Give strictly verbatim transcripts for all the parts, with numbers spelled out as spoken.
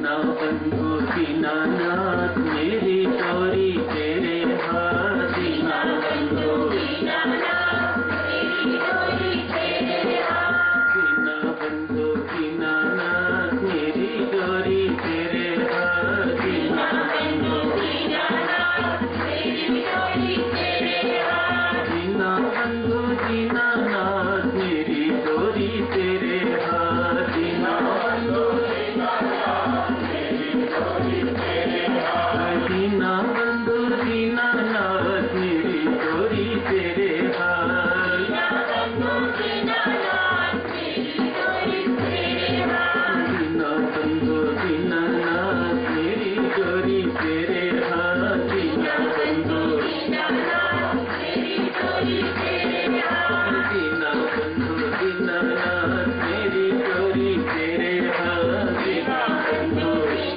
दीना बंधु दीनानाथ मेरी डोरी तेरे हाथ, दीना बंधु दीनानाथ मेरी डोरी तेरे हाथ, दीना बंधु दीनानाथ मेरी डोरी तेरे हाथ, दीना बंधु दीनानाथ मेरी डोरी तेरे हाथ, दीना बंधु दीनानाथ मेरी डोरी तेरे हाथ, दीना बंधु दीनानाथ मेरी डोरी तेरे हाथ, दीना बंधु दीनानाथ मेरी डोरी तेरे हाथ, दीना बंधु दीनानाथ मेरी डोरी तेरे हाथ, दीना बंधु दीनानाथ मेरी डोरी तेरे हाथ, दीना बंधु दीनानाथ मेरी डोरी तेरे हाथ, दीना बंधु दीनानाथ मेरी डोरी तेरे हाथ, दीना बंधु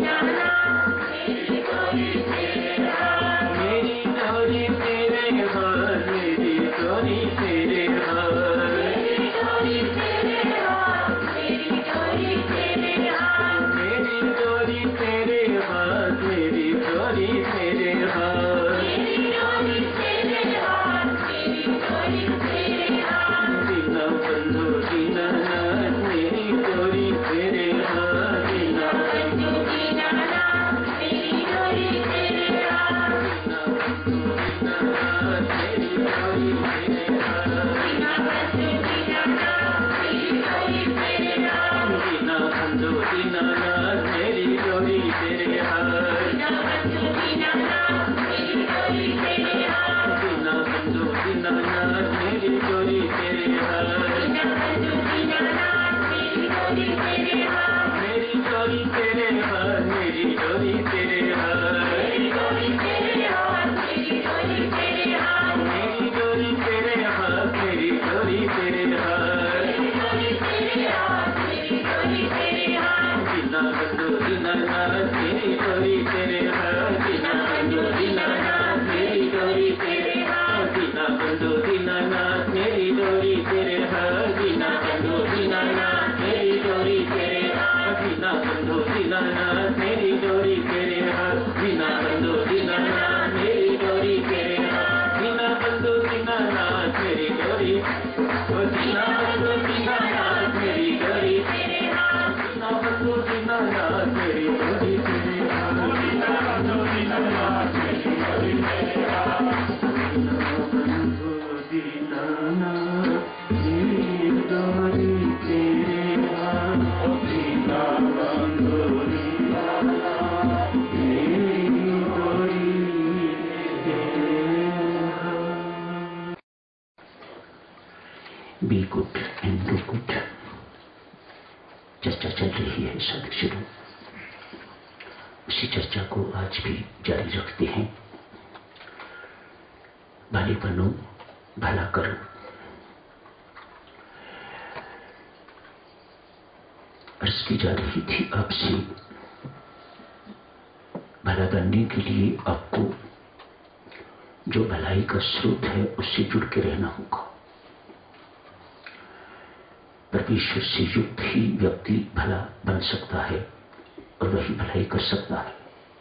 दीनानाथ मेरी डोरी तेरे हाथ, मेरी डोरी तेरे हाथ, मेरी डोरी तेरे हाथ, मेरी डोरी तेरे हाथ, मेरी डोरी तेरे हाथ, मेरी डोरी तेरे हाथ, मेरी डोरी तेरे हाथ, मेरी डोरी तेरे हाथ, मेरी डोरी तेरे हाथ, दीना बंधु दीनानाथ मेरी डोरी तेरे हाथ, दीना बंधु दीनानाथ मेरी डोरी तेरे हाथ, दीना बंधु दीनानाथ मेरी डोरी तेरे हाथ, दीना बंधु दीनानाथ मेरी डोरी तेरे हाथ, दीना बंधु दीनानाथ मेरी डोरी तेरे हाथ, दीना बंधु दीनानाथ मेरी डोरी तेरे हाथ, दीना बंधु दीनानाथ मेरी डोरी तेरे हाथ, दीना बंधु दीनानाथ मेरी डोरी तेरे हाथ, मेरी डोरी तेरे हाथ, मेरी डोरी तेरे हाथ, मेरी डोरी तेरे हाथ, मेरी डोरी तेरे हाथ, मेरी डोरी तेरे हाथ, मेरी डोरी तेरे हाथ, मेरी डोरी तेरे हाथ, मेरी डोरी तेरे हाथ, दीना बंधु दीनानाथ मेरी डोरी तेरे हाथ, दीना बंधु दीनानाथ मेरी डोरी तेरे हाथ, दीना बंधु दीनानाथ मेरी डोरी तेरे हाथ, दीना बंधु दीनानाथ मेरी डोरी तेरे हाथ, दीना बंधु दीनानाथ मेरी डोरी तेरे हाथ, दीना बंधु दीनानाथ मेरी डोरी तेरे हाथ, दीना बंधु दीनानाथ मेरी डोरी, ओ दीना बंधु दीनानाथ मेरी डोरी तेरे हाथ, दीना बंधु दीनानाथ मेरी डोरी तेरे हाथ, दीना बंधु दीनानाथ मेरी डोरी तेरे हाथ, दीना बंधु दीनानाथ मेरी डोरी तेरे हाथ, दीना बंधु दीनानाथ मेरी डोरी तेरे हाथ। Be good and do good. चर्चा चल रही है सदस्यों, उसी चर्चा को आज भी जारी रखते हैं। भले बनो, भला करो। अर्ज की जा रही थी आपसे, भला बनने के लिए आपको जो भलाई का स्रोत है उससे जुड़ के रहना होगा। परमेश्वर से युक्त ही व्यक्ति भला बन सकता है और वही भलाई कर सकता है।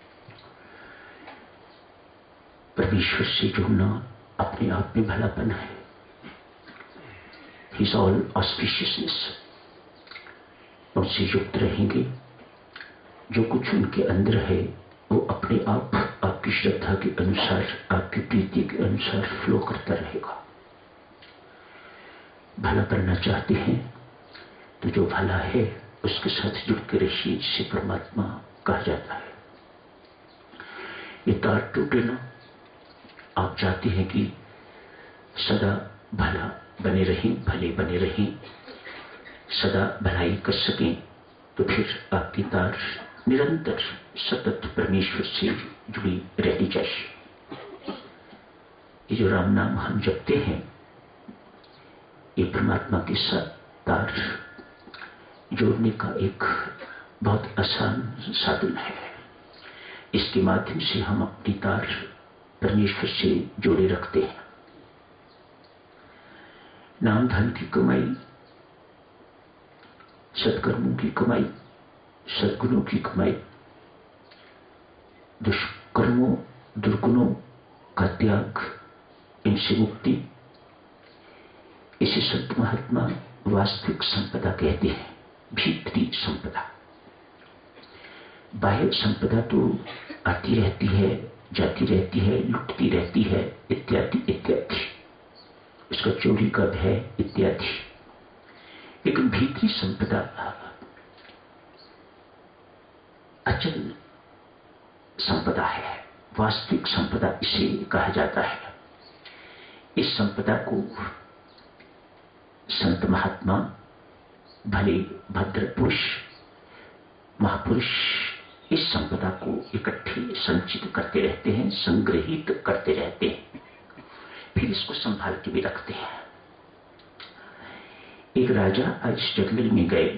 परमेश्वर से जुड़ना अपने आप में भलापन है। His all auspiciousness। उनसे युक्त रहेंगे, जो कुछ उनके अंदर है वो अपने आप आपकी श्रद्धा के अनुसार, आपकी प्रीति के अनुसार फ्लो करता रहेगा। भला करना चाहते हैं तो जो भला है उसके साथ जुड़ के रहिए, जिसे परमात्मा कहा जाता है। ये तार टूटे ना। आप चाहते हैं कि सदा भला बने रहें, भले बने रहें, सदा भलाई कर सकें, तो फिर आपकी तार निरंतर सतत परमेश्वर से जुड़ी रहनी चाहिए। ये जो राम नाम हम जपते हैं, ये परमात्मा के साथ तार जोड़ने का एक बहुत आसान साधन है। इसके माध्यम से हम अपनी तार परमेश्वर से जोड़े रखते हैं। नाम धन की कमाई, सत्कर्मों की कमाई, सद्गुणों की कमाई दुष्कर्मों दुर्गुणों का त्याग, इनसे मुक्ति, इसे संत महात्मा वास्तविक संपदा कहते हैं, भीतरी संपदा। बाह्य संपदा तो आती रहती है, जाती रहती है, लुटती रहती है, इत्यादि इत्यादि, उसका चोरी का भय इत्यादि। लेकिन भीतरी संपदा अचल संपदा है, वास्तविक संपदा इसे कहा जाता है। इस संपदा को संत महात्मा, भले भद्र पुरुष, महापुरुष इस संपदा को इकट्ठे संचित करते रहते हैं, संग्रहित करते रहते हैं, फिर इसको संभाल के भी रखते हैं। एक राजा आज जंगल में गए,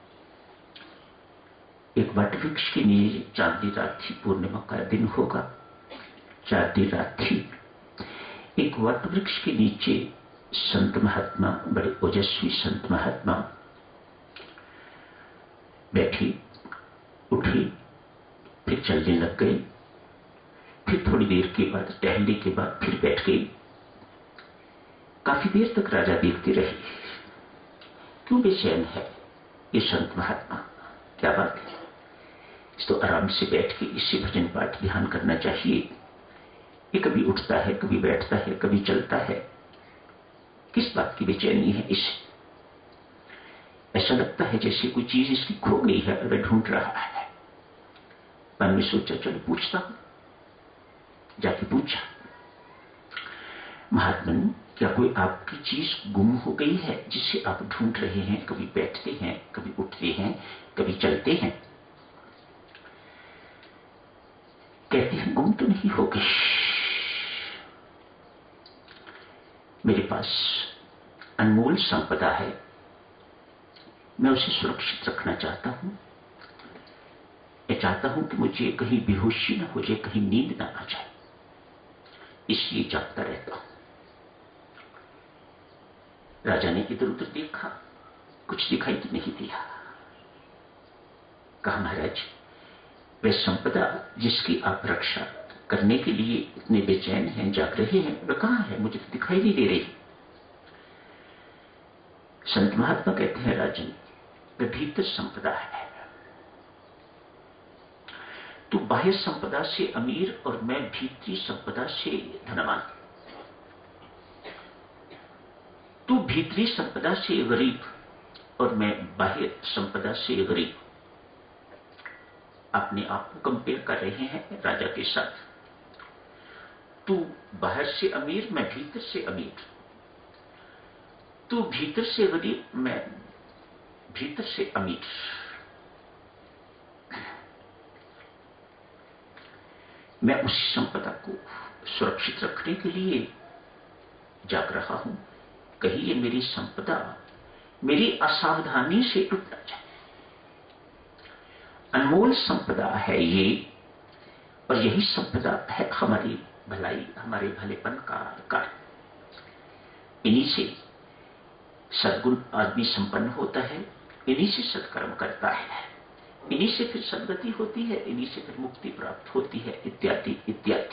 एक वट वृक्ष के नीचे, चांदनी रात थी, पूर्णिमा का दिन होगा, चांदनी रात थी। एक वट वृक्ष के नीचे संत महात्मा, बड़े ओजस्वी संत महात्मा बैठे, उठे, फिर चलने लग गए, फिर थोड़ी देर के बाद, टहलने के बाद फिर बैठ गए। काफी देर तक राजा देखते रहे, क्यों बेचैन है ये संत महात्मा, क्या बात है, इस तो आराम से बैठ के इससे भजन पाठ ध्यान करना चाहिए। ये कभी उठता है, कभी बैठता है, कभी चलता है, किस बात की बेचैनी है इसे? ऐसा लगता है जैसे कोई चीज इसकी खो गई है और वह ढूंढ रहा है। मन में सोचा, चलो पूछता हूं। जाके पूछा, महात्मन, क्या कोई आपकी चीज गुम हो गई है जिसे आप ढूंढ रहे हैं? कभी बैठते हैं, कभी उठते हैं, कभी चलते हैं। कहते हैं गुम तो नहीं हो गई, मेरे पास अनमोल संपदा है, मैं उसे सुरक्षित रखना चाहता हूं। मैं चाहता हूं कि मुझे कहीं बेहोशी न हो जाए, कहीं नींद न आ जाए, इसलिए जागता रहता हूं। राजा ने इधर उधर देखा, कुछ दिखाई तो नहीं दिया। कहा, महाराज, वह संपदा जिसकी आप रक्षा करने के लिए इतने बेचैन हैं, जाग रहे हैं, वह कहां है? मुझे तो दिखाई नहीं दे रही। संत महात्मा कहते हैं, राजन, वह भीतर संपदा है। तू बाह्य संपदा से अमीर और मैं भीतरी संपदा से धनवान। तू भीतरी संपदा से गरीब और मैं बाह्य संपदा से गरीब। अपने आप को कंपेयर कर रहे हैं राजा के साथ। तू बाहर से अमीर, मैं भीतर से अमीर। तू भीतर से गरीब, मैं भीतर से अमीर। मैं उसी संपदा को सुरक्षित रखने के लिए जाग रहा हूं, कहीं ये मेरी संपदा मेरी असावधानी से टूट न जाए। अनमोल संपदा है ये, और यही संपदा है हमारी भलाई, हमारे भलेपन का कारण। इन्हीं से सद्गुण आदमी संपन्न होता है, इन्हीं से सत्कर्म करता है, इन्हीं से फिर सद्गति होती है, इन्हीं से फिर मुक्ति प्राप्त होती है, इत्यादि इत्यादि।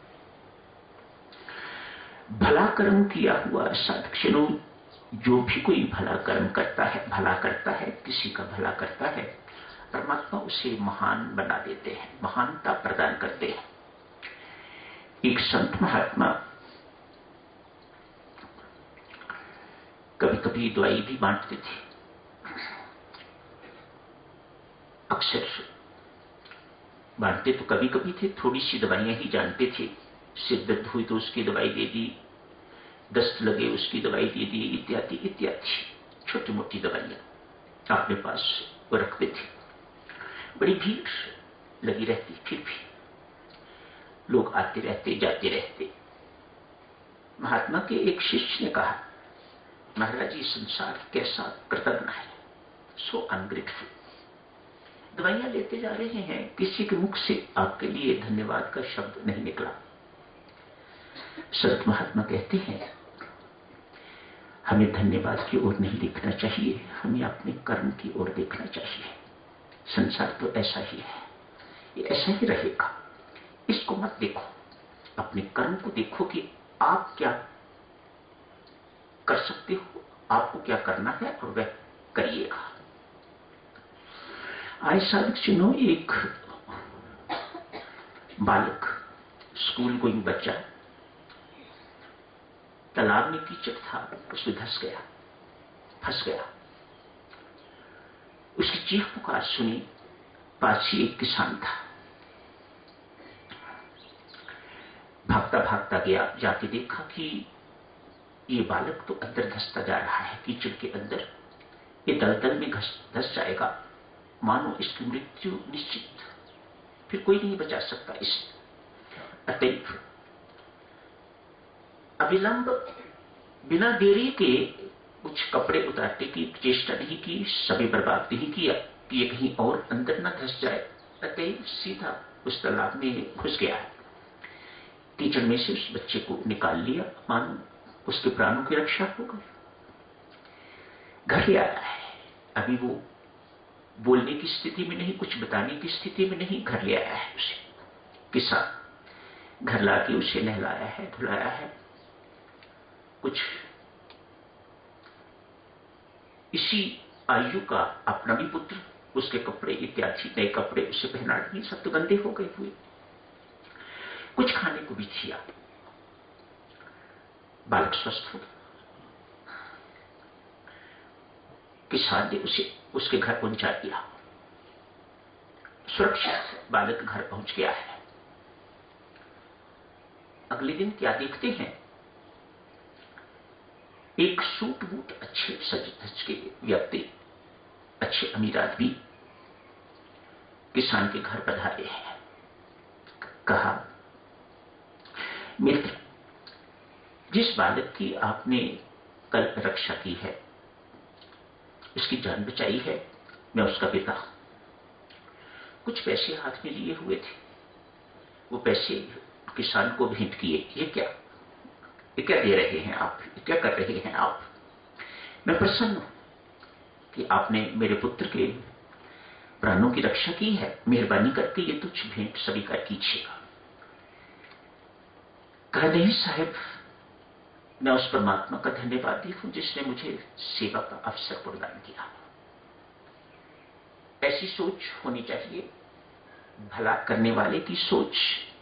भला कर्म किया हुआ साधक, जो भी कोई भला कर्म करता है, भला करता है, किसी का भला करता है, परमात्मा उसे महान बना देते हैं, महानता प्रदान करते हैं। एक संत महात्मा कभी कभी दवाई भी बांटते थे। अक्सर बांटते तो कभी कभी थे, थोड़ी सी दवाइयां ही जानते थे। सिर दर्द हुई तो उसकी दवाई दे दी, दस्त लगे उसकी दवाई दे दी, इत्यादि इत्यादि छोटी मोटी दवाइयां अपने पास वो रखते थे। बड़ी भीड़ लगी रहती, फिर भी लोग आते रहते, जाते रहते। महात्मा के एक शिष्य ने कहा, महाराज, ये संसार कैसा कृतज्ञ है, सो अनग्रेटफुल। दवाइयां लेते जा रहे हैं, किसी के मुख से आपके लिए धन्यवाद का शब्द नहीं निकला। संत महात्मा कहते हैं, हमें धन्यवाद की ओर नहीं देखना चाहिए, हमें अपने कर्म की ओर देखना चाहिए। संसार तो ऐसा ही है, ये ऐसा ही रहेगा। इसको मत देखो, अपने कर्म को देखो कि आप क्या कर सकते हो, आपको क्या करना है और वह करिएगा। आज साधक सुनो, एक बालक, स्कूल गोइंग बच्चा, तालाब में कीचड़ था, उसमें धंस गया, फंस गया। उसकी चीख पुकार सुनी, पास ही एक किसान था। भागता भागता गया, जाके देखा कि ये बालक तो अंदर धंसता जा रहा है कीचड़ के अंदर, ये दलदल में धंस जाएगा, मानो इसकी मृत्यु निश्चित, फिर कोई नहीं बचा सकता इसे। अतएव अविलंब बिना देरी के कुछ कपड़े उतारने की चेष्टा नहीं की, समय बर्बाद नहीं किया कि ये कहीं और अंदर न धंस जाए। अतएव सीधा उस तालाब में घुस गया है, कीचड़ में से उस बच्चे को निकाल लिया, मानो उसके प्राणों की रक्षा हो गई। घर ले आया है, अभी वो बोलने की स्थिति में नहीं, कुछ बताने की स्थिति में नहीं, घर ले आया है उसे किसान। घर लाके उसे नहलाया है, धुलाया है, कुछ इसी आयु का अपना भी पुत्र, उसके कपड़े इत्यादि नए कपड़े उसे पहना दिए, सब तो गंदे हो गए हुए, कुछ खाने को भी दिया। बालक स्वस्थ हो गया। किसान ने उसे उसके घर पहुंचा दिया, सुरक्षित बालक घर पहुंच गया है। अगले दिन क्या देखते हैं, एक सूट बूट अच्छे सज धज के व्यक्ति, अच्छे अमीर आदमी किसान के घर पधारे हैं। कहा, मित्र, जिस बालक की आपने कल रक्षा की है, उसकी जान बचाई है, मैं उसका पिता हूं। कुछ पैसे हाथ में लिए हुए थे, वो पैसे किसान को भेंट किए। ये क्या ये क्या दे रहे हैं आप, ये क्या कर रहे हैं आप? मैं प्रसन्न हूं कि आपने मेरे पुत्र के प्राणों की रक्षा की है, मेहरबानी करके ये तुच्छ भेंट स्वीकार कीजिएगा। कहा, नहीं साहब, मैं उस परमात्मा का धन्यवादी हूं जिसने मुझे सेवा का अवसर प्रदान किया। ऐसी सोच होनी चाहिए, भला करने वाले की सोच,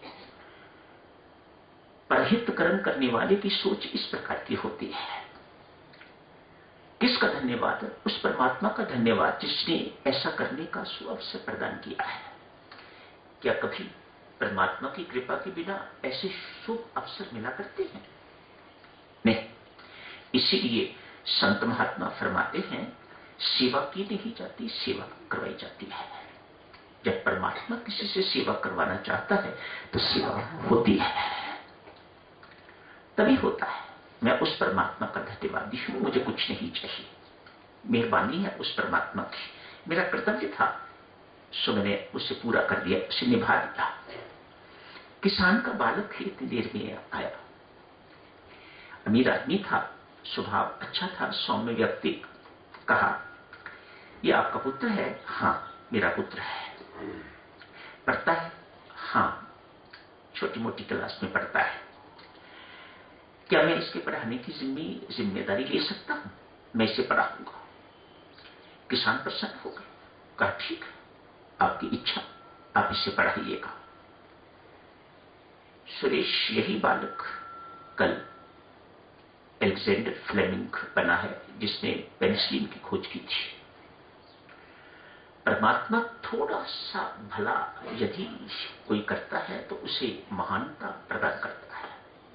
परहित कर्म करने वाले की सोच इस प्रकार की होती है। किसका धन्यवाद? उस परमात्मा का धन्यवाद जिसने ऐसा करने का सुअवसर प्रदान किया है। क्या कभी परमात्मा की कृपा के बिना ऐसे शुभ अवसर मिला करते हैं? नहीं। इसीलिए संत महात्मा फरमाते हैं, सेवा की नहीं जाती, सेवा करवाई जाती है। जब परमात्मा किसी से सेवा करवाना चाहता है तो सेवा होती है, तभी होता है। मैं उस परमात्मा का धन्यवादी हूं, मुझे कुछ नहीं चाहिए, मेहरबानी है उस परमात्मा की। मेरा कर्तव्य था, सो मैंने उसे पूरा कर दिया, उसे निभा दिया। किसान का बालक इतनी देर में आया, अमीर आदमी था, स्वभाव अच्छा था, सौम्य व्यक्ति। कहा, यह आपका पुत्र है? हाँ, मेरा पुत्र है। पढ़ता है? हाँ, छोटी मोटी क्लास में पढ़ता है। क्या मैं इसके पढ़ाने की जिम्मेदारी ले सकता हूं? मैं इसे पढ़ाऊंगा। किसान प्रसन्न हो गए, कहा, ठीक है, आपकी इच्छा, आप इसे पढ़ाइएगा। सुरेश, यही बालक कल अलेक्जेंडर फ्लेमिंग बना है, जिसने पेनिसिलिन की खोज की थी। परमात्मा थोड़ा सा भला यदि कोई करता है तो उसे महानता प्रदान करता है।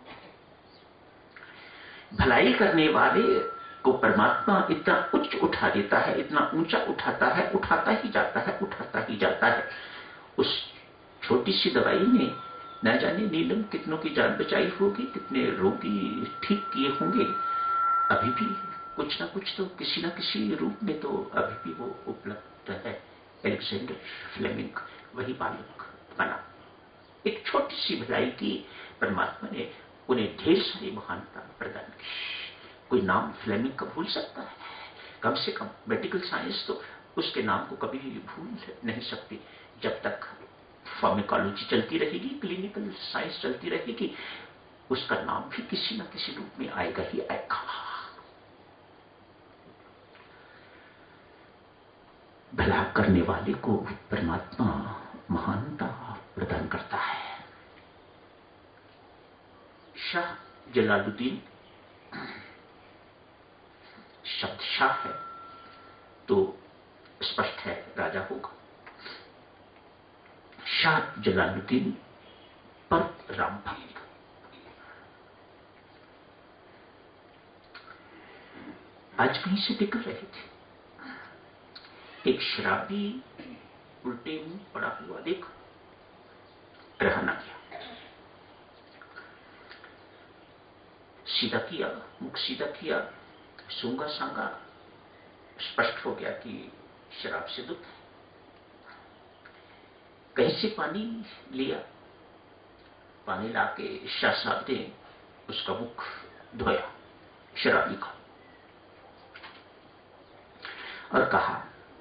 भलाई करने वाले को परमात्मा इतना उच्च उठा देता है, इतना ऊंचा उठाता है, उठाता ही जाता है, उठाता ही जाता है। उस छोटी सी दवाई ने न जाने नीलम कितनों की जान बचाई होगी, कितने रोगी ठीक किए होंगे। अभी भी कुछ ना कुछ तो किसी ना किसी रूप में तो अभी भी वो उपलब्ध है। अलेक्जेंडर फ्लेमिंग वही बालक बना। एक छोटी सी भलाई की परमात्मा ने उन्हें ढेर सारी महानता प्रदान की। कोई नाम फ्लेमिंग का भूल सकता है? कम से कम मेडिकल साइंस तो उसके नाम को कभी भी भूल नहीं सकती, जब तक फार्मेकोलॉजी चलती रहेगी, क्लिनिकल साइंस चलती रहेगी, उसका नाम भी किसी न किसी रूप में आएगा ही आएगा। भला करने वाले को परमात्मा महानता प्रदान करता है। शाह जलालुद्दीन, शब्द शाह है तो स्पष्ट है राजा होगा। शाह जलालुद्दीन पर राम भक्त। आज कहीं से निकल रहे थे, एक शराबी उल्टे मुंह पड़ा हुआ देख रहा ना गया, सीधा किया, मुख सीधा किया, सूंगा सांगा, स्पष्ट हो गया कि शराब से दुख है। कहीं से पानी लिया, पानी लाके शाह साहब ने उसका मुख धोया शराबी का और कहा,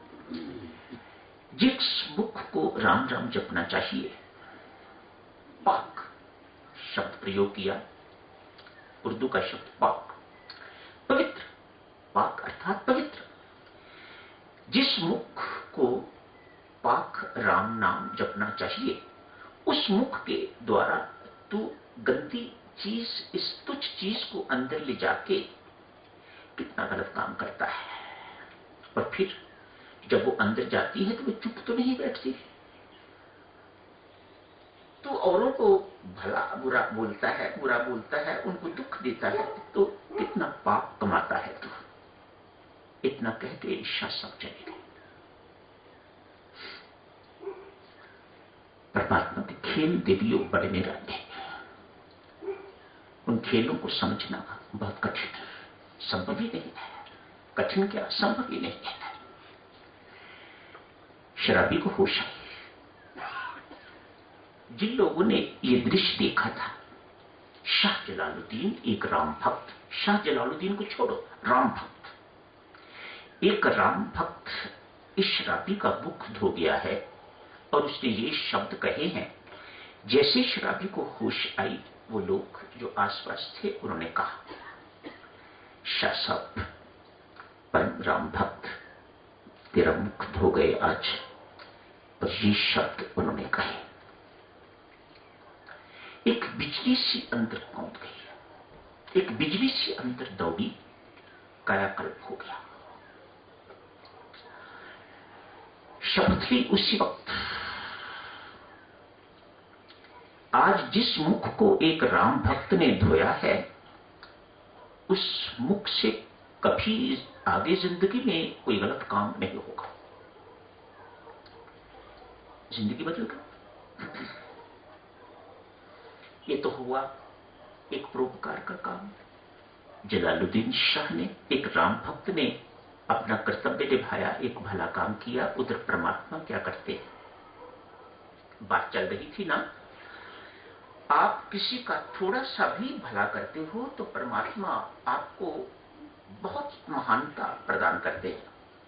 जिस मुख को राम राम जपना चाहिए, पाक शब्द प्रयोग किया, उर्दू का शब्द पाक, पवित्र, पाक अर्थात पवित्र। जिस मुख को पाक राम नाम जपना चाहिए, उस मुख के द्वारा तू गंदी चीज, इस तुच्छ चीज को अंदर ले जाके कितना गलत काम करता है। और फिर जब वो अंदर जाती है तो वो चुप तो नहीं बैठती, तो औरों को भला बुरा बोलता है, बुरा बोलता है, उनको दुख देता है, तो कितना पाप कमाता है तू। इतना कह के शाह साहब चले गए। परमात्मा के खेल देवियों बड़े निराले, उन खेलों को समझना बहुत कठिन, संभव ही नहीं है। कठिन क्या, संभव ही नहीं है। शराबी को होश आई। जिन लोगों ने ये दृश्य देखा था, शाह जलालुद्दीन एक राम भक्त, शाह जलालुद्दीन को छोड़ो, राम भक्त, एक राम भक्त इस शराबी का मुख धो गया है और उसने ये शब्द कहे हैं। जैसे शराबी को होश आई, वो लोग जो आसपास थे उन्होंने कहा, शाह साहब परम राम भक्त, तेरा मुख धो गए आज। और ये शब्द उन्होंने कहे। एक बिजली सी अंदर कूद गई, एक बिजली सी अंदर दौड़ी, कायाकल्प हो गया। शपथ ली उसी वक्त। आज जिस मुख को एक राम भक्त ने धोया है, उस मुख से कभी आगे जिंदगी में कोई गलत काम नहीं होगा। जिंदगी बदल गई। ये तो हुआ एक परोपकार का काम। जलालुद्दीन शाह ने, एक राम भक्त ने अपना कर्तव्य निभाया, एक भला काम किया। उधर परमात्मा क्या करते हैं। बात चल रही थी ना, आप किसी का थोड़ा सा भी भला करते हो तो परमात्मा आपको बहुत महानता प्रदान करते हैं।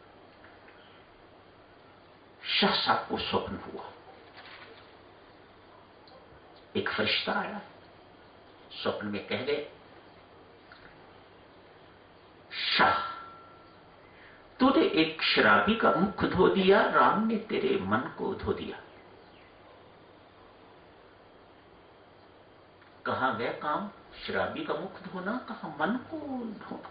शाह साहब को स्वप्न हुआ, एक फरिश्ता आया, स्वप्न में कह गए, शाह तूने एक शराबी का मुख धो दिया, राम ने तेरे मन को धो दिया। कहा वह काम, शराबी का मुख धोना, कहा मन को धोना।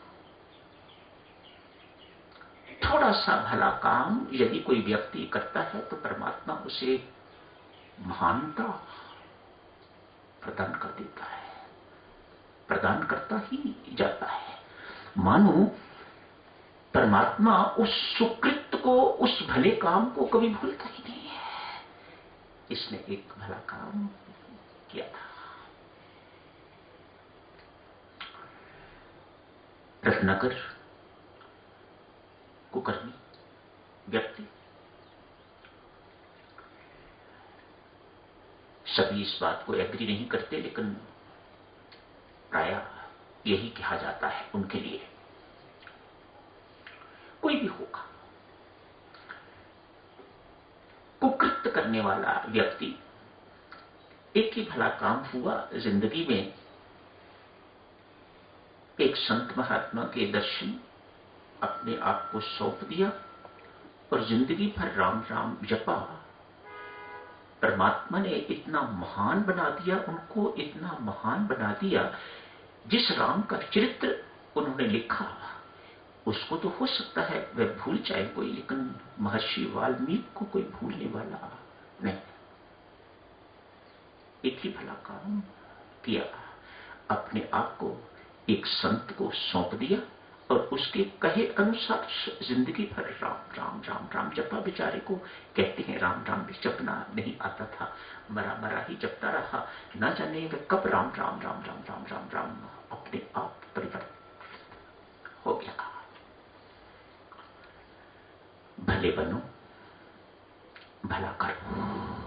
थोड़ा सा भला काम यदि कोई व्यक्ति करता है तो परमात्मा उसे महानता प्रदान कर देता है, प्रदान करता ही जाता है। मानो परमात्मा उस सुकृत को, उस भले काम को कभी भूलता ही नहीं है। इसने एक भला काम किया था। रत्नाकर कुकर्मी व्यक्ति, सभी इस बात को एग्री नहीं करते, लेकिन प्रायः यही कहा जाता है उनके लिए। कोई भी होगा, कुकृत्य करने वाला व्यक्ति एक ही भला काम हुआ जिंदगी में, एक संत महात्मा के दर्शन, अपने आप को सौंप दिया और जिंदगी भर राम राम जपा। परमात्मा ने इतना महान बना दिया, उनको इतना महान बना दिया। जिस राम का चरित्र उन्होंने लिखा उसको तो हो सकता है वह भूल जाए कोई, लेकिन महर्षि वाल्मीकि को कोई भूलने वाला नहीं। एक ही भला काम किया, अपने आप को एक संत को सौंप दिया और उसके कहे अनुसार जिंदगी भर राम राम राम राम जपा। बेचारे को कहते हैं राम राम भी जपना नहीं आता था, मरा मरा ही जपता रहा, ना जाने वह कब राम राम राम राम राम राम राम अपने आप परिवर्तन हो गया। भले बनो, भला करो।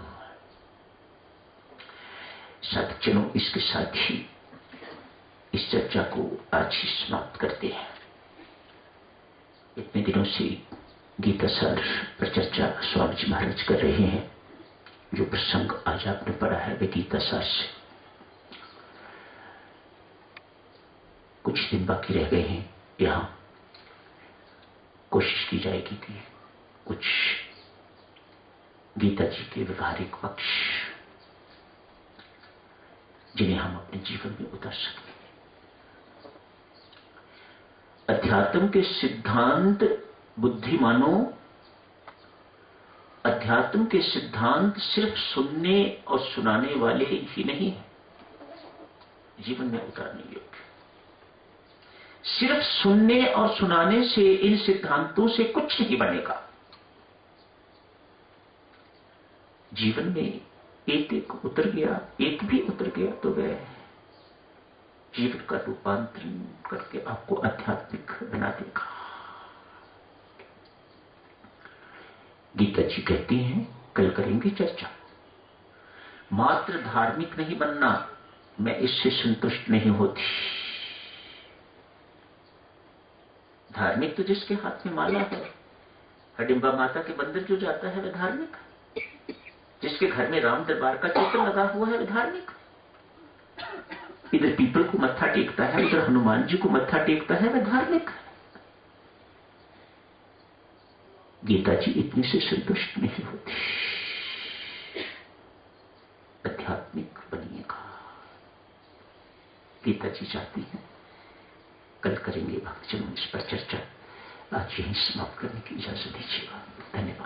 सज्जनों, इसके साथ ही इस चर्चा को आज ही समाप्त करते हैं। इतने दिनों से गीता सार पर चर्चा स्वामी जी महाराज कर रहे हैं। जो प्रसंग आज आपने पढ़ा है वे गीता सार से। कुछ दिन बाकी रह गए हैं। यहां कोशिश की जाएगी कि कुछ गीता जी के व्यवहारिक पक्ष जिन्हें हम अपने जीवन में उतार सकें। अध्यात्म के सिद्धांत बुद्धिमानों, अध्यात्म के सिद्धांत सिर्फ सुनने और सुनाने वाले ही नहीं है, जीवन में उतारने योग्य। सिर्फ सुनने और सुनाने से इन सिद्धांतों से कुछ नहीं बनेगा। जीवन में एक एक उतर गया, एक भी उतर गया तो वह जीवन का रूपांतरण करके आपको आध्यात्मिक बना देगा। गीता जी कहती हैं, कल करेंगे चर्चा, मात्र धार्मिक नहीं बनना, मैं इससे संतुष्ट नहीं होती। धार्मिक तो जिसके हाथ में माला है, हडिम्बा माता के मंदिर जो जाता है वह धार्मिक है। जिसके घर में राम दरबार का चित्र लगा हुआ है वह धार्मिक। इधर पीपल को मत्था टेकता है, उधर हनुमान जी को मत्था टेकता है, वह धार्मिक है। गीता जी इतने से संतुष्ट नहीं होती। आध्यात्मिक बनिएगा, गीता जी चाहती हैं। कल करेंगे भक्तजनों इस पर चर्चा। आज यहीं समाप्त करने की इजाजत दीजिएगा। धन्यवाद।